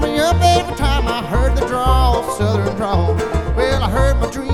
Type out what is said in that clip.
me up every time I heard the drawl, southern drawl. Well, I heard my dream